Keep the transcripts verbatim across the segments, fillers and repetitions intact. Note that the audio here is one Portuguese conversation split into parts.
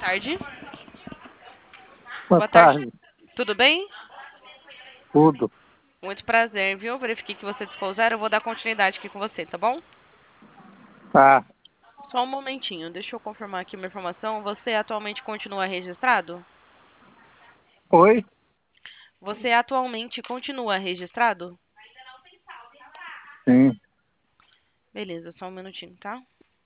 tarde. Boa Boa tarde. tarde, Tudo bem? tudo. Muito prazer, viu? Verifiquei que você discou zero. Eu vou dar continuidade aqui com você, tá bom? Tá. Só um momentinho. Deixa eu confirmar aqui uma informação. Você atualmente continua registrado? Oi? Você atualmente continua registrado? Sim. Beleza, só um minutinho, tá?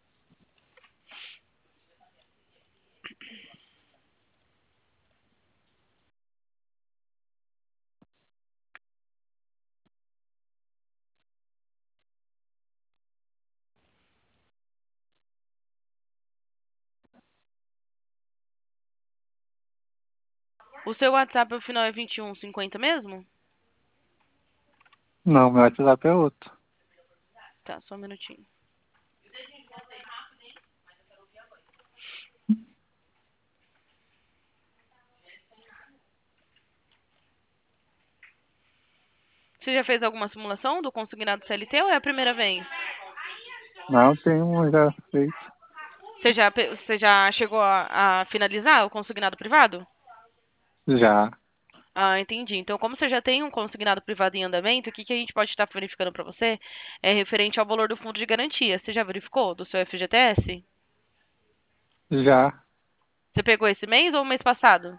O seu WhatsApp, o final é vinte e um cinquenta mesmo? Não, meu WhatsApp é outro. Tá, só um minutinho. Você já fez alguma simulação do consignado C L T ou é a primeira vez? Não, tem um já feito. Você já, pe- você já chegou a, a finalizar o consignado privado? Já. Ah, entendi. Então, como você já tem um consignado privado em andamento, o que que a gente pode estar verificando para você é referente ao valor do fundo de garantia. Você já verificou do seu F G T S? Já. Você pegou esse mês ou o mês passado?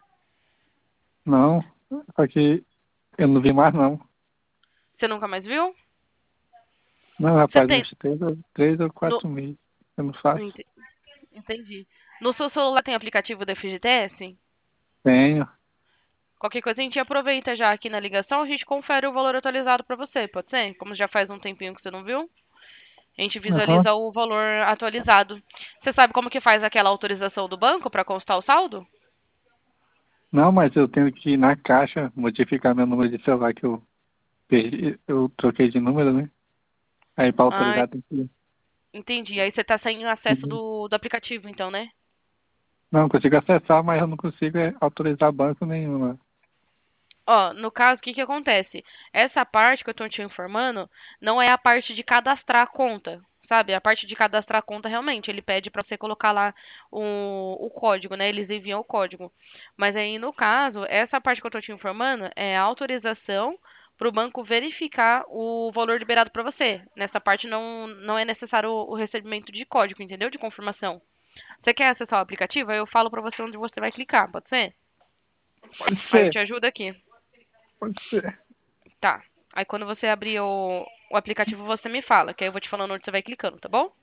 Não. Só que eu não vi mais não. Você nunca mais viu? Não, Você rapaz, tem. uns três, ou- três ou No... quatro meses. Eu não faço. ente- Entendi. No seu celular tem aplicativo do F G T S? Tenho. Qualquer coisa a gente aproveita já aqui na ligação, a gente confere o valor atualizado para você, pode ser? Como já faz um tempinho que você não viu, a gente Aham. visualiza o valor atualizado. Você sabe como que faz aquela autorização do banco para constar o saldo? Não, mas eu tenho que ir na caixa modificar meu número de celular que eu perdi. Eu troquei de número, né? Aí pra Ah, autorizar tem que ir. entendi. Aí você tá sem acesso Uhum. do, do aplicativo, então, né? Não, consigo acessar, mas eu não consigo é, autorizar banco nenhum, né? Ó, no caso, o que que acontece? Essa parte que eu tô te informando não é a parte de cadastrar a conta, sabe? A parte de cadastrar a conta, realmente, ele pede para você colocar lá o, o código, né? Eles enviam o código. Mas aí, no caso, essa parte que eu tô te informando é a autorização para o banco verificar o valor liberado para você. Nessa parte não, não é necessário o, o recebimento de código, entendeu? De confirmação. Você quer acessar o aplicativo? Aí eu falo para você onde você vai clicar, pode ser? Pode Aí eu ser, te ajudo aqui. pode ser. Tá. Aí quando você abrir o, o aplicativo, você me fala, que aí eu vou te falando onde você vai clicando, tá bom?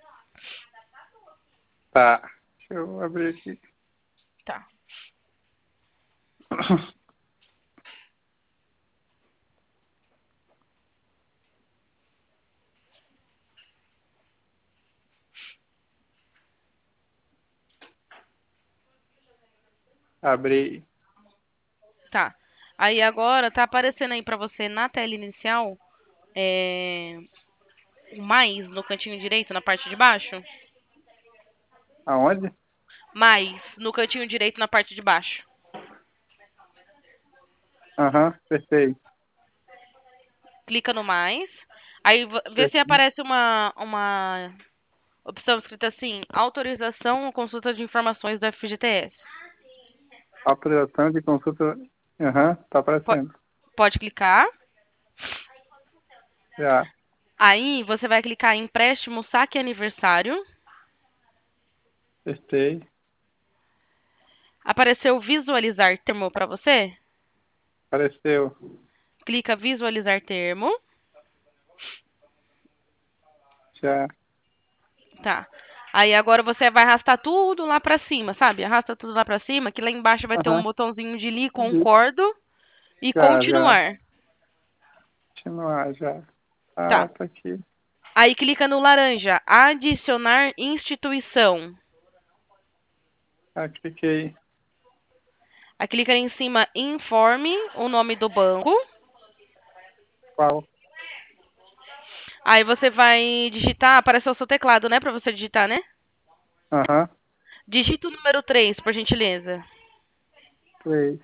Tá. Deixa eu abrir aqui. Tá. Abri. Tá. Aí agora tá aparecendo aí pra você na tela inicial é, o mais no cantinho direito, na parte de baixo. Aonde? Mais no cantinho direito, na parte de baixo. Aham, perfeito. Clica no mais. Aí v- vê se Perfeito. aparece uma, uma opção escrita assim: autorização ou consulta de informações do F G T S. Autorização de consulta. Aham, tá Po- aparecendo. Pode clicar. Já, Aí você vai clicar em empréstimo saque aniversário. testei. Apareceu visualizar termo para você? Apareceu. Clica visualizar termo. Já. Tá. Aí agora você vai arrastar tudo lá pra cima, sabe? Arrasta tudo lá pra cima, que lá embaixo vai ter um Aham. botãozinho de li, Vi. concordo e Já, já. continuar. Continuar, já. Ah, Tá. tá aqui. Aí clica no laranja, adicionar instituição. Ah, cliquei. Aí clica em cima, informe o nome do banco. Qual? Aí você vai digitar, apareceu o seu teclado, né? Pra você digitar, né? Aham. Digita o número três, por gentileza. Três.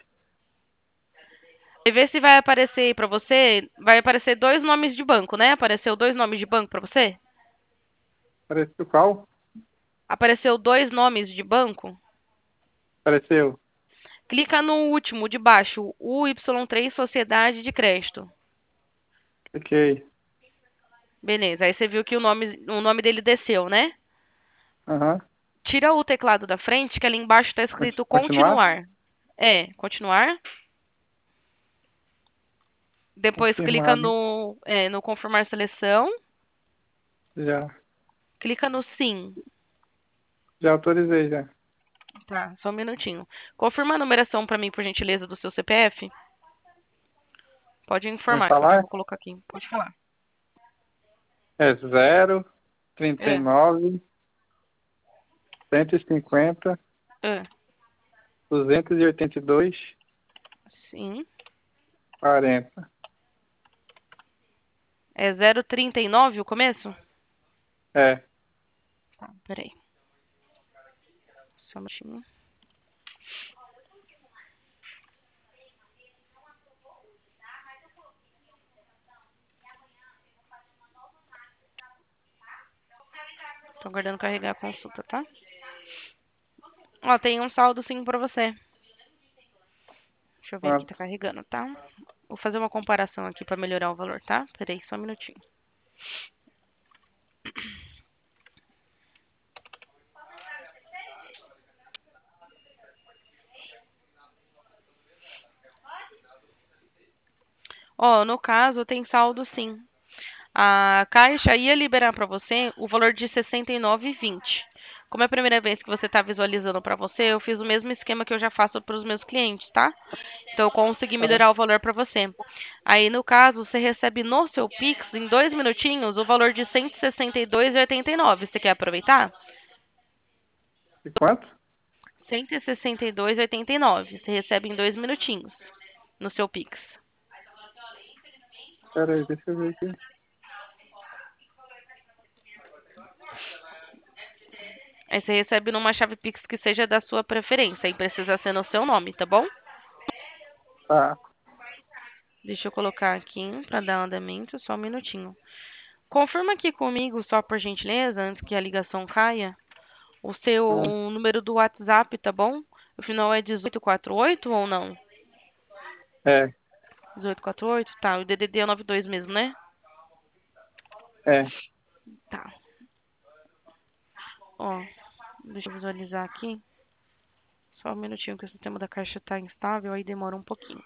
E ver se vai aparecer aí pra você. Vai aparecer dois nomes de banco, né? Apareceu dois nomes de banco pra você? Apareceu qual? Apareceu dois nomes de banco? Apareceu. Clica no último, de baixo, U Y três Sociedade de Crédito. Ok. Beleza, aí você viu que o nome, o nome dele desceu, né? Aham. Tira o teclado da frente, que ali embaixo está Conti- escrito Continuar? continuar. É, continuar. Depois clica Confirmar. no, é, no confirmar seleção. Já. Clica no sim. Já autorizei, já. Tá, só um minutinho. Confirma a numeração para mim, por gentileza, do seu C P F. Pode Vamos informar, que eu já falar? vou colocar aqui. Pode falar. É zero, trinta e É, nove, cento e cinquenta, é, duzentos e oitenta e dois, sim. quarenta. É zero trinta e nove o começo? É. Tá, peraí. Só um minutinho. Tô aguardando carregar a consulta, tá? Ó, tem um saldo sim pra você. Deixa eu ver aqui, Quanto? tá carregando, tá? Vou fazer uma comparação aqui pra melhorar o valor, tá? Peraí, só um minutinho. Ó, no caso, tem saldo sim. A Caixa ia liberar para você o valor de sessenta e nove reais e vinte centavos. Como é a primeira vez que você está visualizando para você, eu fiz o mesmo esquema que eu já faço para os meus clientes, tá? Então eu consegui Tá. melhorar o valor para você. Aí, no caso, você recebe no seu Pix, em dois minutinhos, o valor de cento e sessenta e dois reais e oitenta e nove centavos. Você quer aproveitar? E quanto? cento e sessenta e dois reais e oitenta e nove centavos. Você recebe em dois minutinhos no seu Pix. Pera aí, deixa eu ver aqui. Aí você recebe numa chave Pix que seja da sua preferência. Aí precisa ser no seu nome, tá bom? Tá. Deixa eu colocar aqui para dar andamento, só um minutinho. Confirma aqui comigo, só por gentileza, antes que a ligação caia, o seu Hum. número do WhatsApp, tá bom? O final é dezoito quarenta e oito ou não? É. dezoito quarenta e oito? Tá, o D D D é noventa e dois mesmo, né? É. Tá. Ó, deixa eu visualizar aqui. Só um minutinho que o sistema da caixa tá instável, aí demora um pouquinho.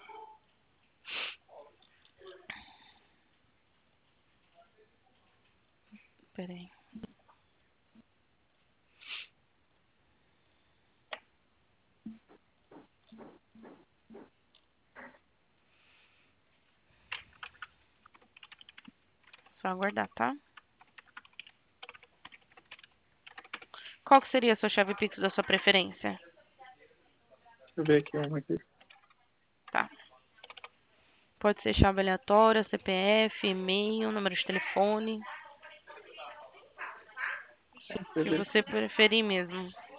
Pera aí. Só aguardar, tá? Qual que seria a sua chave Pix da sua preferência? Deixa eu ver aqui uma aqui. Tá. Pode ser chave aleatória, C P F, e-mail, número de telefone. Deixa eu Que ver você aqui. preferir mesmo.